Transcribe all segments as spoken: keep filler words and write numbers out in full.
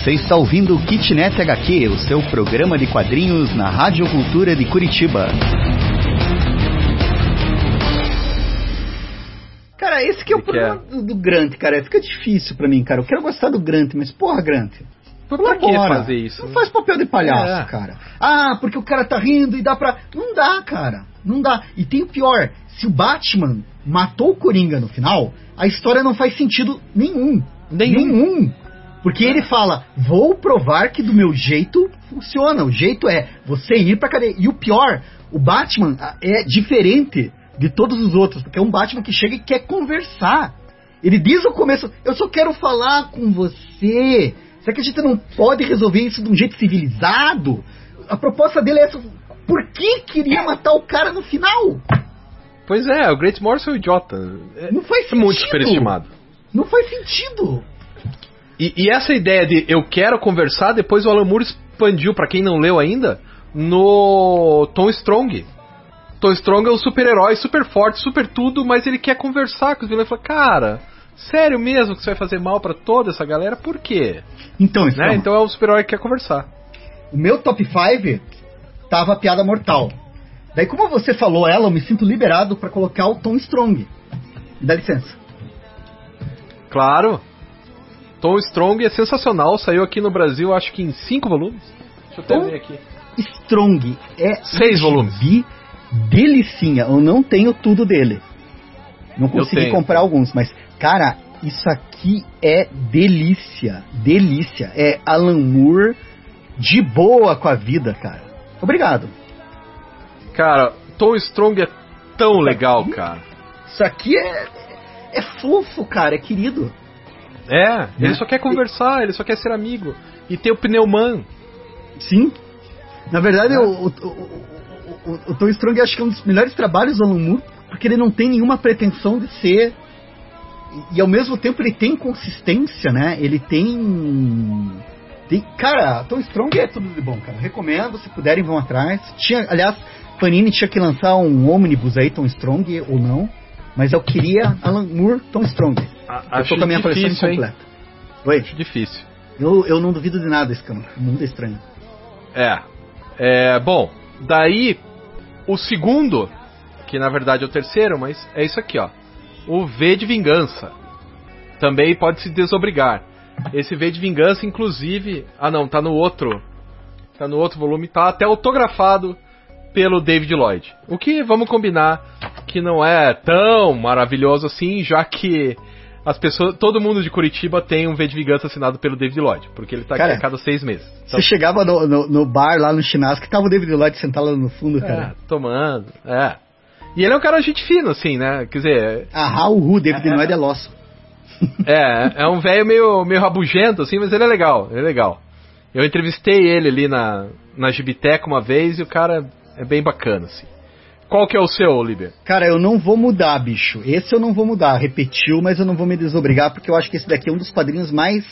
Você está ouvindo o Kitnet H Q, o seu programa de quadrinhos na Rádio Cultura de Curitiba. Cara, esse que é o problema do, do Grant, cara. Fica difícil pra mim, cara. Eu quero gostar do Grant, mas porra, Grant. Por pra que fazer isso? Não faz papel de palhaço, é. cara. Ah, porque o cara tá rindo e dá pra... Não dá, cara. Não dá. E tem o pior. Se o Batman matou o Coringa no final, a história não faz sentido nenhum. Nenhum. Nenhum. Porque ele fala, vou provar que do meu jeito funciona. O jeito é você ir pra cadeia. E o pior, o Batman é diferente de todos os outros. Porque é um Batman que chega e quer conversar. Ele diz no começo, eu só quero falar com você. Será que a gente não pode resolver isso de um jeito civilizado? A proposta dele é essa. Por que queria matar o cara no final? Pois é, o Grant Morrison é um idiota. Não faz sentido. Muito superestimado. Não faz sentido. E, e essa ideia de eu quero conversar, depois o Alan Moore expandiu, pra quem não leu ainda, no Tom Strong. Tom Strong é um super-herói, super forte, super tudo, mas ele quer conversar com os vilões. Ele fala, cara, sério mesmo que você vai fazer mal pra toda essa galera? Por quê? Então, né? então é um super-herói que quer conversar. O meu top cinco tava a Piada Mortal. Daí, como você falou ela, eu me sinto liberado pra colocar o Tom Strong. Me dá licença. Claro. Tom Strong é sensacional, saiu aqui no Brasil, acho que em cinco volumes. Deixa eu até Tom ver aqui. Strong é seis volumes. Delicinha. Eu não tenho tudo dele. Não consegui comprar alguns, mas, cara, isso aqui é delícia. Delícia. É Alan Moore de boa com a vida, cara. Obrigado. Cara, Tom Strong é tão legal, cara. Isso aqui é, é fofo, cara, é querido. É, ele é. só quer conversar, ele só quer ser amigo. E tem o Pneuman. Sim. Na verdade, é. o, o, o, o, o Tom Strong acho que é um dos melhores trabalhos do Alan Moore, porque ele não tem nenhuma pretensão de ser... E, e ao mesmo tempo ele tem consistência, né? Ele tem... tem cara, Tom Strong é tudo de bom, cara. Recomendo, se puderem vão atrás. Tinha, aliás, Panini tinha que lançar um ônibus aí, Tom Strong, ou não. Mas eu queria Alan Moore, Tom Strong. A, eu tô com a minha coleção completa. Oi? Acho difícil. Eu, eu não duvido de nada, Escama. O mundo é estranho. É. é. Bom, daí o segundo, que na verdade é o terceiro, mas é isso aqui, ó. O V de Vingança. Também pode se desobrigar. Esse V de Vingança, inclusive... Ah, não, tá no outro. Tá no outro volume. Tá até autografado pelo David Lloyd. O que, vamos combinar, que não é tão maravilhoso assim, já que as pessoas, todo mundo de Curitiba tem um V de Vingança assinado pelo David Lloyd, porque ele tá cara, aqui a cada seis meses. Então, você chegava no, no, no bar lá no Chinasco, que tava o David Lloyd sentado lá no fundo, cara. É, tomando, é. E ele é um cara gente fino, assim, né? Quer dizer... Ah, o David é, Lloyd é losso. É, é um velho meio, meio rabugento, assim, mas ele é legal, ele é legal. Eu entrevistei ele ali na, na Gibiteca uma vez e o cara é bem bacana, assim. Qual que é o seu, Líbia? Cara, eu não vou mudar, bicho. Esse eu não vou mudar. Repetiu, mas eu não vou me desobrigar, porque eu acho que esse daqui é um dos quadrinhos mais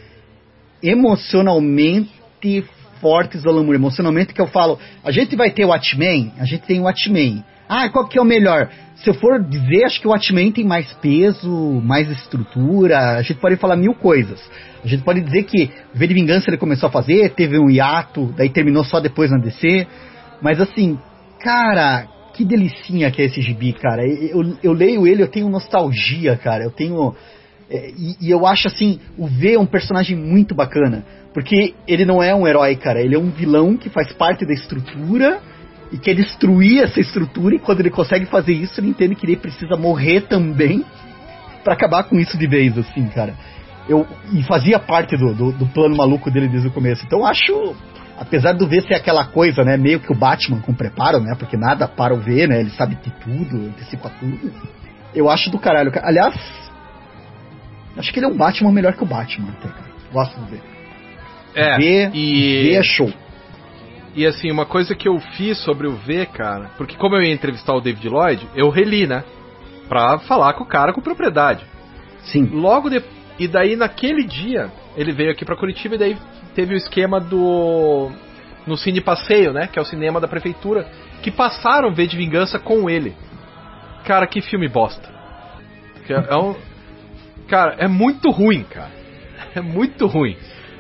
emocionalmente fortes do Alan Moore. Emocionalmente que eu falo, a gente vai ter o Watchmen, a gente tem o Watchmen. Ah, qual que é o melhor? Se eu for dizer, acho que o Watchmen tem mais peso, mais estrutura, a gente pode falar mil coisas. A gente pode dizer que o V de Vingança ele começou a fazer, teve um hiato, daí terminou só depois na D C. Mas assim, cara, que delicinha que é esse gibi, cara. Eu, eu leio ele, eu tenho nostalgia, cara. Eu tenho... É, e, e eu acho assim, o V é um personagem muito bacana. Porque ele não é um herói, cara. Ele é um vilão que faz parte da estrutura e quer destruir essa estrutura, e quando ele consegue fazer isso, ele entende que ele precisa morrer também pra acabar com isso de vez, assim, cara. Eu, e fazia parte do, do, do plano maluco dele desde o começo. Então eu acho, apesar do V ser aquela coisa, né, meio que o Batman com preparo, né, porque nada para o V, né, ele sabe de tudo, antecipa tudo. Eu acho do caralho. Aliás, acho que ele é um Batman melhor que o Batman, até, cara. Gosto do V. É, V, e... V é show. E assim, uma coisa que eu fiz sobre o V, cara, porque como eu ia entrevistar o David Lloyd, eu reli, né? Pra falar com o cara com propriedade. Sim. Logo de... E daí, naquele dia, ele veio aqui pra Curitiba e daí teve o esquema do... No Cine Passeio, né? Que é o cinema da prefeitura, que passaram V de Vingança com ele. Cara, que filme bosta. É um... Cara, é muito ruim, cara. É muito ruim.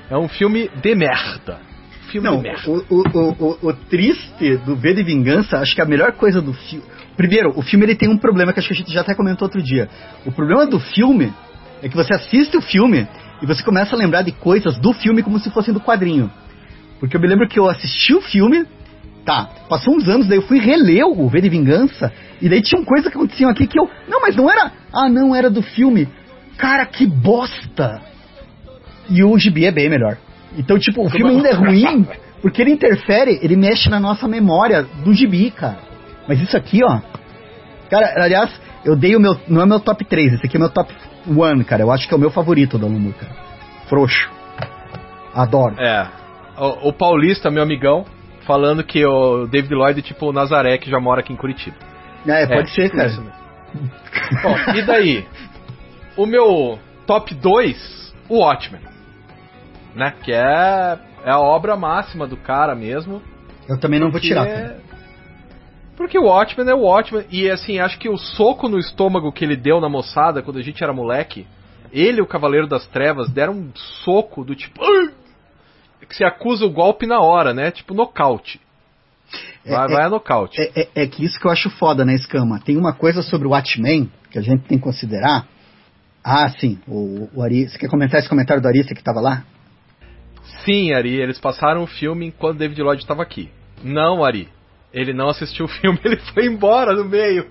É um filme de merda. Filme Não, de merda. O, o, o, o triste do V de Vingança, acho que a melhor coisa do filme... Primeiro, o filme ele tem um problema que acho que a gente já até comentou outro dia. O problema do filme é que você assiste o filme e você começa a lembrar de coisas do filme como se fossem do quadrinho. Porque eu me lembro que eu assisti o filme, tá, passou uns anos, daí eu fui reler o V de Vingança, e daí tinha coisa que aconteciam aqui que eu... Não, mas não era... Ah, não, era do filme. Cara, que bosta! E o gibi é bem melhor. Então, tipo, o filme ainda é ruim, porque ele interfere, ele mexe na nossa memória do gibi, cara. Mas isso aqui, ó... Cara, aliás, eu dei o meu... Não é meu top três, esse aqui é meu top um, cara. Eu acho que é o meu favorito do Alan Moore, cara. Frouxo. Adoro. É. O, o Paulista, meu amigão, falando que o David Lloyd é tipo o Nazaré, que já mora aqui em Curitiba. É, pode é, ser, cara. Bom, e daí? O meu top dois, o Watchmen. Né? Que é, é a obra máxima do cara mesmo. Eu também não vou tirar, cara. Porque o Watchmen é o Watchmen. E assim, acho que o soco no estômago que ele deu na moçada quando a gente era moleque, ele e o Cavaleiro das Trevas deram um soco do tipo... que se acusa o golpe na hora, né? Tipo nocaute. Vai, é, vai a nocaute. É, é, é que isso que eu acho foda, né, Escama? Tem uma coisa sobre o Watchmen que a gente tem que considerar. Ah, sim. O, o Ari... Você quer comentar esse comentário do Arista que tava lá? Sim, Ari. Eles passaram o filme enquanto David Lloyd estava aqui. Não, Ari. Ele não assistiu o filme, ele foi embora no meio.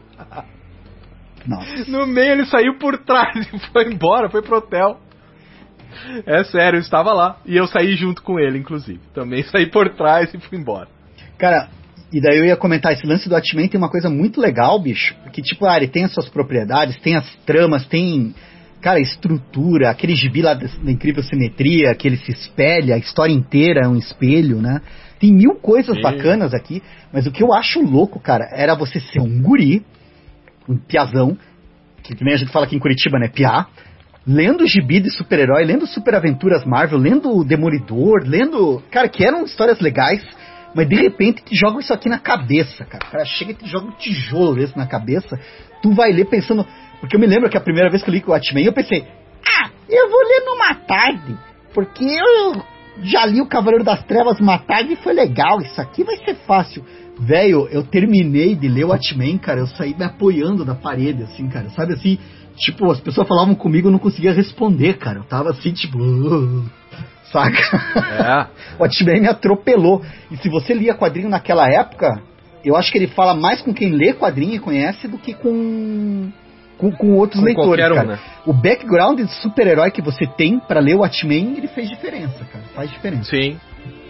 Nossa. No meio ele saiu por trás e foi embora, foi pro hotel. É sério, eu estava lá. E eu saí junto com ele, inclusive. Também saí por trás e fui embora. Cara, e daí eu ia comentar, esse lance do Watchmen tem uma coisa muito legal, bicho. Que tipo, ah, ele tem as suas propriedades, tem as tramas, tem, cara, estrutura, aquele gibi lá da, da Incrível Simetria, que ele se espelha, a história inteira é um espelho, né? Tem mil coisas Sim. bacanas aqui, mas o que eu acho louco, cara, era você ser um guri, um piazão, que, que nem a gente fala aqui em Curitiba, né, piá, lendo gibi de super-herói, lendo Super Aventuras Marvel, lendo o Demolidor, lendo... Cara, que eram histórias legais, mas de repente te jogam isso aqui na cabeça, cara. O cara chega e te joga um tijolo desse na cabeça, tu vai ler pensando... Porque eu me lembro que a primeira vez que eu li o Watchmen, eu pensei, ah, eu vou ler numa tarde, porque eu já li o Cavaleiro das Trevas uma tarde e foi legal, isso aqui vai ser fácil. Velho, eu terminei de ler o Watchmen, cara, eu saí me apoiando na parede, assim, cara, sabe assim... Tipo, as pessoas falavam comigo e eu não conseguia responder, cara. Eu tava assim, tipo... Uh, saca? É. O Watchmen me atropelou. E se você lia quadrinho naquela época, eu acho que ele fala mais com quem lê quadrinho e conhece do que com... Com, com outros com leitores, um, cara. Né? O background de super-herói que você tem pra ler o Watchmen, ele fez diferença, cara. Faz diferença. Sim.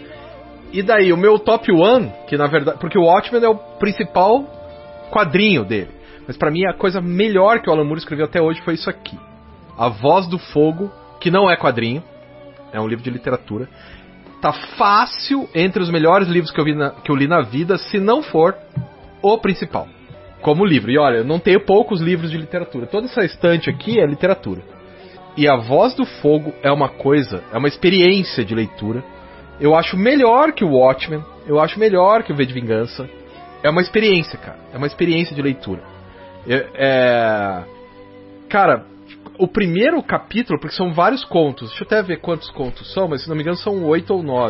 E daí, o meu top one, que na verdade... Porque o Watchmen é o principal quadrinho dele. Mas pra mim a coisa melhor que o Alan Moore escreveu até hoje foi isso aqui. A Voz do Fogo, que não é quadrinho, é um livro de literatura. Tá fácil entre os melhores livros que eu, vi na, que eu li na vida, se não for o principal, como livro. E olha, eu não tenho poucos livros de literatura. Toda essa estante aqui é literatura. E A Voz do Fogo é uma coisa, é uma experiência de leitura. Eu acho melhor que o Watchmen, eu acho melhor que o V de Vingança. É uma experiência, cara. É uma experiência de leitura. É, é... Cara, o primeiro capítulo, porque são vários contos, deixa eu até ver quantos contos são, mas se não me engano são oito ou nove.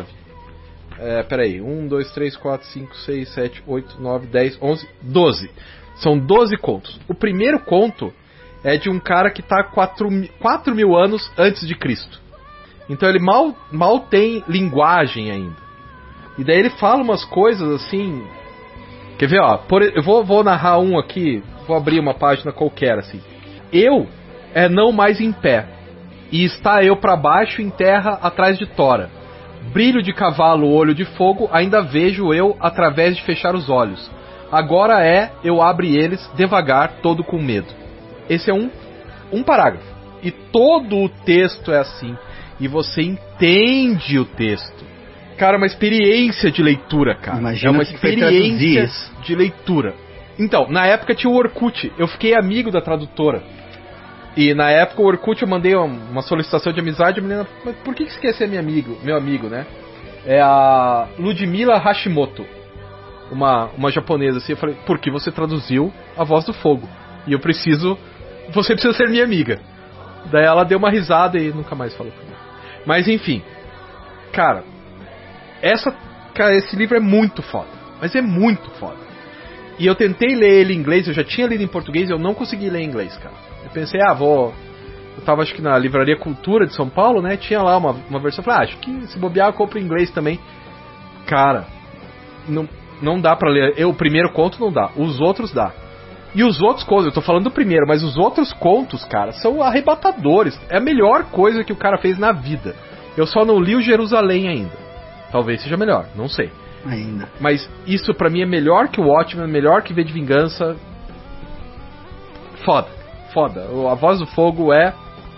É, peraí, um, dois, três, quatro, cinco, seis, sete, oito, nove, dez, onze, doze. São doze contos. O primeiro conto é de um cara que está quatro mil anos antes de Cristo. Então ele mal, mal tem linguagem ainda. E daí ele fala umas coisas assim... Quer ver, ó? Por, eu vou, vou narrar um aqui, vou abrir uma página qualquer, assim. Eu é não mais em pé, e está eu para baixo em terra atrás de tora. Brilho de cavalo, olho de fogo, ainda vejo eu através de fechar os olhos. Agora é, eu abre eles, devagar, todo com medo. Esse é um, um parágrafo. E todo o texto é assim. E você entende o texto. Cara, é uma experiência de leitura, cara. Imagina é uma que experiência de leitura. Então, na época tinha o Orkut. Eu fiquei amigo da tradutora. E na época o Orkut eu mandei uma solicitação de amizade. A menina, mas por que você quer ser meu amigo, meu amigo, né? É a Ludmila Hashimoto. Uma, uma japonesa assim. Eu falei, porque você traduziu A Voz do Fogo. E eu preciso... Você precisa ser minha amiga. Daí ela deu uma risada e nunca mais falou comigo. Mas enfim... cara, essa, cara, esse livro é muito foda. Mas é muito foda. E eu tentei ler ele em inglês, eu já tinha lido em português, eu não consegui ler em inglês, cara. Eu pensei, ah, vou... Eu tava, acho que na Livraria Cultura de São Paulo, né? Tinha lá uma, uma versão, eu falei, ah, acho que se bobear eu compro em inglês também. Cara, não, não dá pra ler. Eu, o primeiro conto não dá, os outros dá. E os outros contos, eu tô falando do primeiro, mas os outros contos, cara, são arrebatadores. É a melhor coisa que o cara fez na vida. Eu só não li o Jerusalém ainda. Talvez seja melhor, não sei. Ainda. Mas isso pra mim é melhor que o Watchmen, melhor que V de Vingança. Foda, foda. A Voz do Fogo é...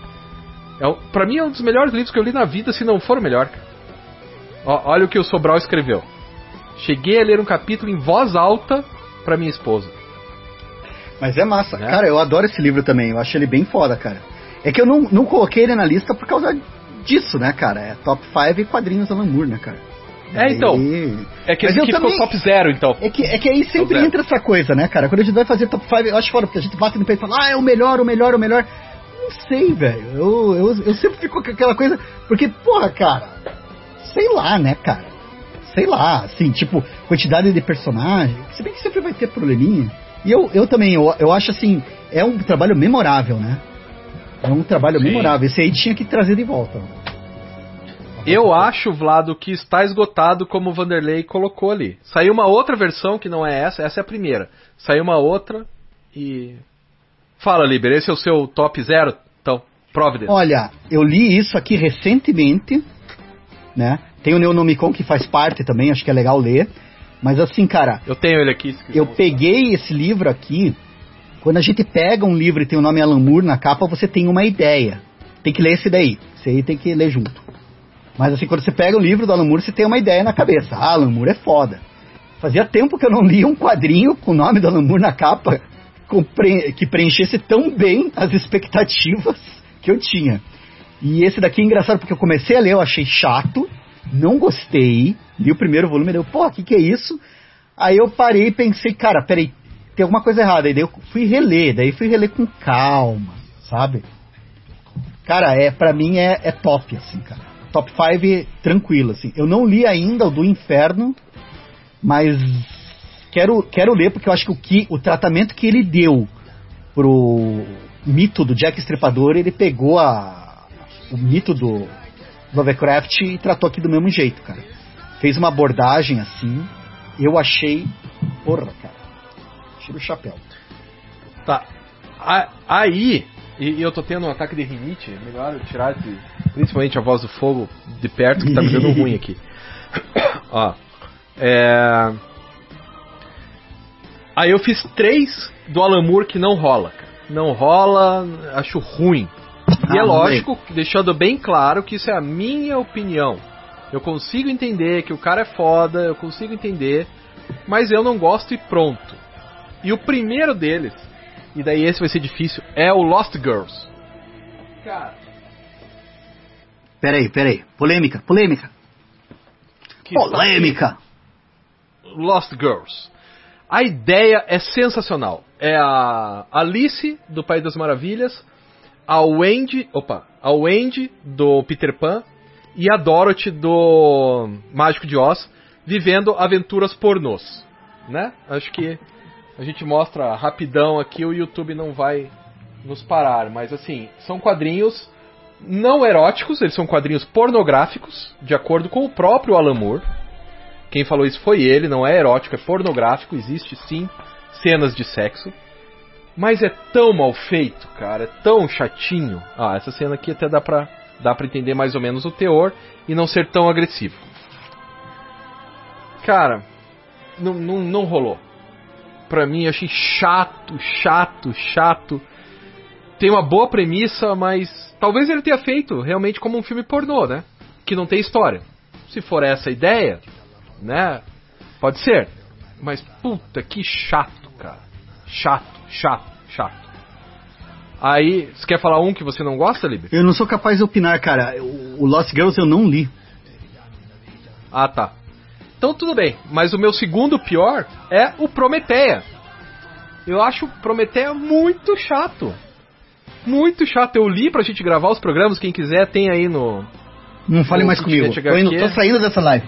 é pra mim é um dos melhores livros que eu li na vida, se não for o melhor. Ó, olha o que o Sobral escreveu. Cheguei a ler um capítulo em voz alta pra minha esposa. Mas é massa. Né? Cara, eu adoro esse livro também. Eu acho ele bem foda, cara. É que eu não, não coloquei ele na lista por causa disso, né, cara? É top cinco quadrinhos Alan Moore, né, cara? É, então. E... É que Mas esse aqui também... ficou top zero, então. É que, é que aí sempre Top entra essa coisa, né, cara? Quando a gente vai fazer top cinco, eu acho foda, porque a gente bate no peito e fala, ah, é o melhor, o melhor, o melhor. Não sei, velho. Eu, eu, eu sempre fico com aquela coisa. Porque, porra, cara, sei lá, né, cara? Sei lá, assim, tipo, quantidade de personagem. Se bem que sempre vai ter probleminha. E eu, eu também, eu, eu acho assim, é um trabalho memorável, né? É um trabalho Sim. memorável. Esse aí tinha que trazer de volta. Eu acho, Vlado, que está esgotado como o Vanderlei colocou ali. Saiu uma outra versão que não é essa, essa é a primeira. Saiu uma outra e... Fala, Liber, esse é o seu top zero? Então, Providence. Olha, eu li isso aqui recentemente, né? Tem o Neonomicon que faz parte também, acho que é legal ler. Mas assim, cara... Eu tenho ele aqui. Eu peguei esse livro aqui... Quando a gente pega um livro e tem o nome Alan Moore na capa, você tem uma ideia. Tem que ler esse daí. Esse aí tem que ler junto. Mas assim, quando você pega o livro do Alan Moore, você tem uma ideia na cabeça. Ah, Alan Moore é foda. Fazia tempo que eu não lia um quadrinho com o nome do Alan Moore na capa que preenchesse tão bem as expectativas que eu tinha. E esse daqui é engraçado porque eu comecei a ler, eu achei chato, não gostei, li o primeiro volume e deu, pô, o que que é isso? Aí eu parei e pensei, cara, peraí, tem alguma coisa errada. Aí daí eu fui reler, daí fui reler com calma, sabe? Cara, é, pra mim é, é top, assim, cara. Top cinco tranquilo, assim. Eu não li ainda o do Inferno, mas quero, quero ler porque eu acho que o, que o tratamento que ele deu pro mito do Jack Estripador, ele pegou a, o mito do Lovecraft e tratou aqui do mesmo jeito, cara. Fez uma abordagem assim, eu achei... Porra, cara. Tira o chapéu. Tá. Aí... E eu tô tendo um ataque de rinite, melhor eu tirar de, principalmente a Voz do Fogo de perto, que tá me dando ruim aqui. Ó. É... Aí eu fiz três do Alan Moore que não rola, cara. Não rola, acho ruim. E ah, é lógico, bem. Deixando bem claro que isso é a minha opinião. Eu consigo entender que o cara é foda, eu consigo entender, mas eu não gosto e pronto. E o primeiro deles, e daí esse vai ser difícil, é o Lost Girls. Cara. Peraí, peraí. Polêmica, polêmica. Que polêmica. Lost Girls. A ideia é sensacional. É a Alice, do País das Maravilhas, a Wendy, opa, a Wendy, do Peter Pan, e a Dorothy, do Mágico de Oz, vivendo aventuras pornôs. Né? Acho que a gente mostra rapidão aqui, o YouTube não vai nos parar, mas assim, são quadrinhos não eróticos, eles são quadrinhos pornográficos, de acordo com o próprio Alan Moore. Quem falou isso foi ele, não é erótico, é pornográfico, existe sim cenas de sexo, mas é tão mal feito, cara, é tão chatinho. Ah, essa cena aqui até dá pra, dá pra entender mais ou menos o teor e não ser tão agressivo. Cara, não, não, não rolou. Pra mim, eu achei chato, chato, chato. Tem uma boa premissa, mas talvez ele tenha feito realmente como um filme pornô, né? Que não tem história. Se for essa a ideia, né? Pode ser. Mas, puta, que chato, cara. Chato, chato, chato. Aí, você quer falar um que você não gosta, Liber? Eu não sou capaz de opinar, cara. O Lost Girls eu não li. Ah, tá. Então tudo bem, mas o meu segundo pior é o Prometeia. Eu acho o Prometeia muito chato. Muito chato. Eu li pra gente gravar os programas, quem quiser tem aí no, Não fale mais comigo. Tô, indo, tô saindo dessa live.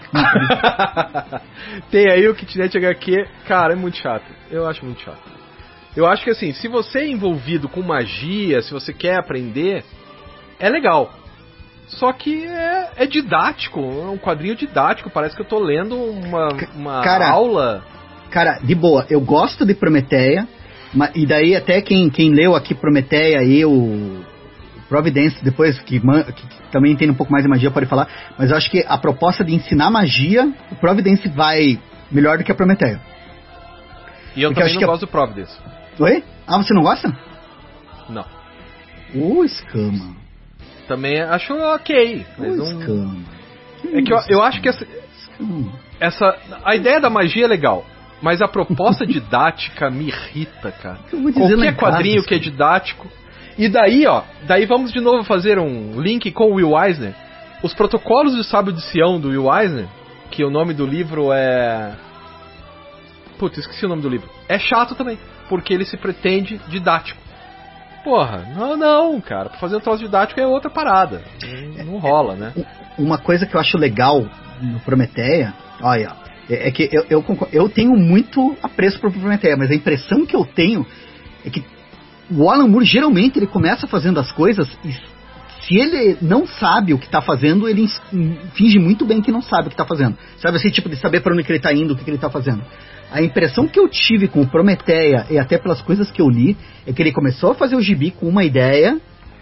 Tem aí o Kitnet H Q. Cara, é muito chato. Eu acho muito chato. Eu acho que assim, se você é envolvido com magia, se você quer aprender, é legal. Só que é, é didático, é um quadrinho didático. Parece que eu tô lendo uma, uma cara, aula. Cara, de boa, eu gosto de Prometeia. E daí até quem, quem leu aqui Prometeia e o Providence, depois que, que também entende um pouco mais de magia, pode falar. Mas eu acho que a proposta de ensinar magia, o Providence vai melhor do que a Prometeia. E eu Porque também eu não gosto a... do Providence. Oi? Ah, você não gosta? Não. Ô, oh, escama. Também acho ok. Mas oh, não... escama. Que é que eu, eu acho que essa, essa... A ideia da magia é legal. Mas a proposta didática me irrita, cara. Qualquer quadrinho casa, que é didático. E daí, ó, daí vamos de novo fazer um link com o Will Eisner. Os Protocolos do Sábio de Sião do Will Eisner, que o nome do livro é... Putz, esqueci o nome do livro. É chato também, porque ele se pretende didático. Porra, não, não, cara. Pra fazer um troço didático é outra parada. Não, não rola, né? Uma coisa que eu acho legal no Prometeia, olha... É que eu, eu, eu tenho muito apreço por Prometeia, mas a impressão que eu tenho é que o Alan Moore geralmente ele começa fazendo as coisas e se ele não sabe o que está fazendo, ele finge muito bem que não sabe o que está fazendo. Sabe assim, tipo de saber para onde que ele está indo, o que, que ele está fazendo. A impressão que eu tive com o Prometeia, e até pelas coisas que eu li, é que ele começou a fazer o gibi com uma ideia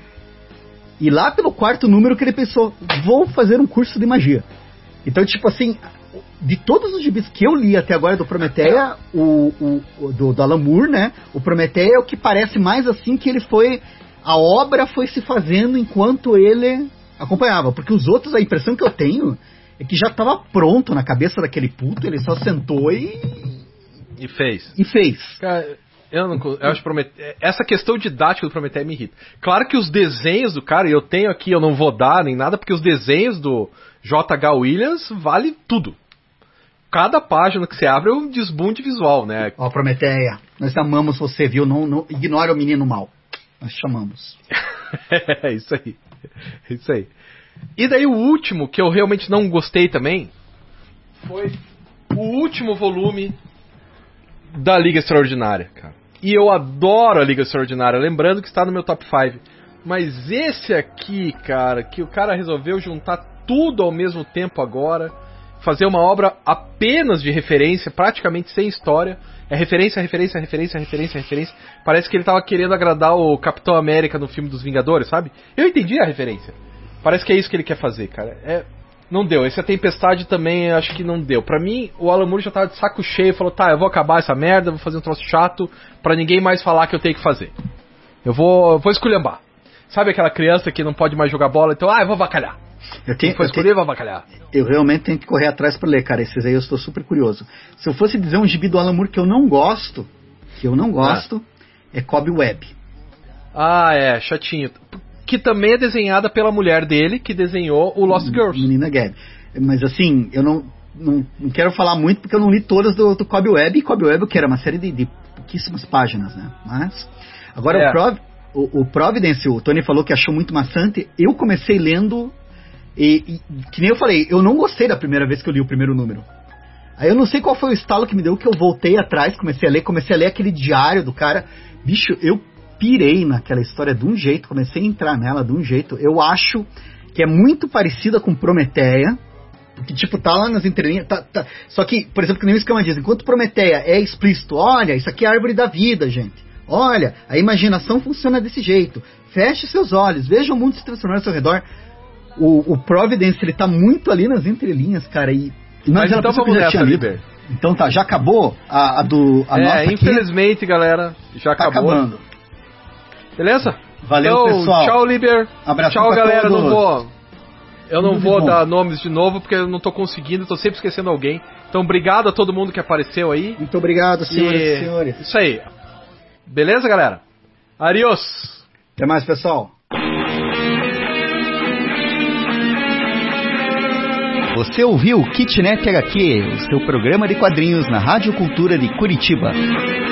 e lá pelo quarto número que ele pensou, vou fazer um curso de magia. Então, tipo assim... De todos os gibis que eu li até agora do Prometeia, o, o, o do, do Alan Moore, né? O Prometeia é o que parece mais assim que ele foi... A obra foi se fazendo enquanto ele acompanhava. Porque os outros, a impressão que eu tenho é que já estava pronto na cabeça daquele puto, ele só sentou e... E fez. E fez. Cara, eu não... Eu acho Prometeia... Essa questão didática do Prometeia me irrita. Claro que os desenhos do cara, e eu tenho aqui, eu não vou dar nem nada, porque os desenhos do J H. Williams vale tudo. Cada página que você abre é um desbunde visual, né? Ó, Prometeia, nós amamos você, viu? Não, não ignora o menino mal. Nós chamamos. É isso aí. É isso aí. E daí o último, que eu realmente não gostei também, foi o último volume da Liga Extraordinária, cara. E eu adoro a Liga Extraordinária, lembrando que está no meu top cinco. Mas esse aqui, cara, que o cara resolveu juntar tudo ao mesmo tempo agora... Fazer uma obra apenas de referência, praticamente sem história. É referência, referência, referência, referência, referência. Parece que ele tava querendo agradar o Capitão América no filme dos Vingadores, sabe? Eu entendi a referência. Parece que é isso que ele quer fazer, cara. É... Não deu. Esse A Tempestade também acho que não deu. Pra mim, o Alan Moore já tava de saco cheio. Falou, tá, eu vou acabar essa merda, vou fazer um troço chato pra ninguém mais falar que eu tenho que fazer. Eu vou, eu vou esculhambar. Sabe aquela criança que não pode mais jogar bola? Então, ah, eu vou avacalhar. Eu tenho, foi escolher, vou avacalhar. Eu realmente tenho que correr atrás pra ler, cara. Esses aí eu estou super curioso. Se eu fosse dizer um gibi do Alan Moore que eu não gosto, que eu não gosto, ah. é Cobweb. Ah, é, chatinho. Que também é desenhada pela mulher dele, que desenhou o Lost Girls. Menina Gabi. Mas assim, eu não, não, não quero falar muito porque eu não li todas do, do Cobweb. E Cobweb, que era uma série de, de pouquíssimas páginas, né? Mas, agora é. o, Prov, o, o Providence, o Tony falou que achou muito maçante. Eu comecei lendo... E, e, que nem eu falei, eu não gostei da primeira vez que eu li o primeiro número. Aí eu não sei qual foi o estalo que me deu, que eu voltei atrás, comecei a ler, comecei a ler aquele diário do cara. Bicho, eu pirei naquela história de um jeito, comecei a entrar nela de um jeito. Eu acho que é muito parecida com Prometeia, porque tipo, tá lá nas entrelinhas, tá, tá. Só que, por exemplo, que nem o Escama diz, enquanto Prometeia é explícito, olha, isso aqui é a árvore da vida, gente. Olha, a imaginação funciona desse jeito. Feche seus olhos, veja o mundo se transformar ao seu redor. O, o Providence, ele tá muito ali nas entrelinhas, cara, e... Mas então vamos nessa, Liber. Então tá, já acabou a, a do... A é, nossa infelizmente, aqui, galera, já tá acabou. Acabando. Beleza? Valeu, então, pessoal. Tchau, Liber. Abraço tchau, galera, todos. não vou... Eu não Tudo vou bom. dar nomes de novo, porque eu não tô conseguindo, tô sempre esquecendo alguém. Então, obrigado a todo mundo que apareceu aí. Muito obrigado, senhoras e, e senhores. Isso aí. Beleza, galera? Adiós. Até mais, pessoal. Você ouviu Kitnet H Q, o seu programa de quadrinhos na Rádio Cultura de Curitiba.